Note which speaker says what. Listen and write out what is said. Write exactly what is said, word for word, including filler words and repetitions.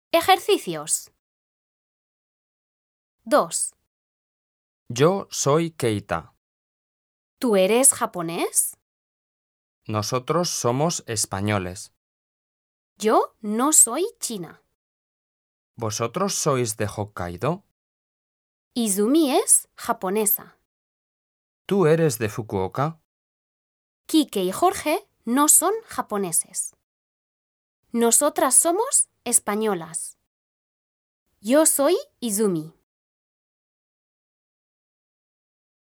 Speaker 1: Ejercicios. dos.
Speaker 2: Yo soy Keita.
Speaker 1: ¿Tú eres japonés?
Speaker 2: Nosotros somos españoles.
Speaker 1: Yo no soy china.
Speaker 2: ¿Vosotros sois de Hokkaido?
Speaker 1: Izumi es japonesa.
Speaker 2: ¿Tú eres de Fukuoka?
Speaker 1: Kike y Jorge no son japoneses. Nosotras somos españolas. Yo soy Izumi.